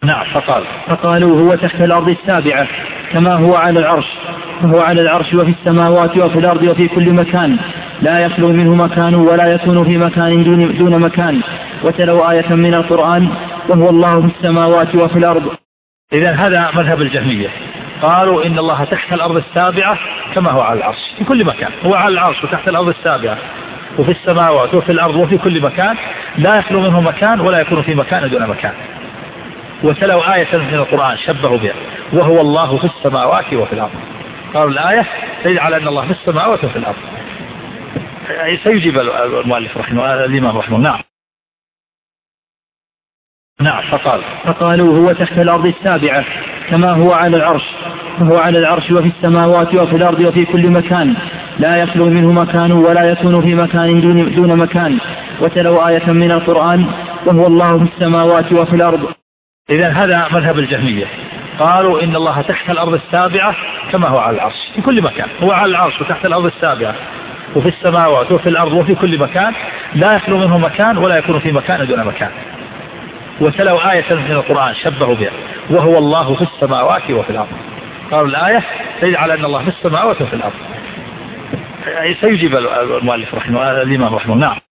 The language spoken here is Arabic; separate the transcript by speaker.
Speaker 1: نعم.
Speaker 2: فقالوا هو تحت الأرض السابعة كما هو على العرش، فهو على العرش وفي السماوات وفي الأرض وفي كل مكان لا يخلو منه مكان ولا يكون في مكان دون مكان. وتلوا آية من القرآن وهو الله في السماوات وفي الأرض.
Speaker 1: إذن هذا مذهب الجهمية، قالوا إن الله تحت الأرض السابعة كما هو على العرش في كل مكان، هو على العرش وتحت الأرض السابعة وفي السماوات وفي الأرض وفي كل مكان لا يخلو منه مكان ولا يكون في مكان دون مكان. وتلوا آية من القرآن شبهوا بها وهو الله في السماوات وفي الأرض. قالوا الآية تدل على أن الله في السماوات وفي الأرض. سيجيب المؤلف رحمه الإمام رحمه. نعم.
Speaker 2: فقالوا هو تحت الأرض السابعة كما هو على العرش، فهو على العرش وفي السماوات وفي الأرض وفي كل مكان لا يخلو منه مكان ولا يكون في مكان دون مكان. وتلوا آية من القرآن وهو الله في السماوات وفي الأرض.
Speaker 1: إذن هذا مذهب الجهمية، قالوا إن الله تحت الأرض السابعة كما هو على العرش في كل مكان، هو على العرش وتحت الأرض السابعة وفي السماوات وفي الأرض وفي كل مكان لا يخلو منه مكان ولا يكون في مكان دون مكان. وتلوا آية من القرآن شبهوا بها وهو الله في السماوات وفي الأرض. قالوا الآية تدل على أن الله في السماوات وفي الأرض. سيجيب المؤلف رحمه الإمام رحمه. نعم.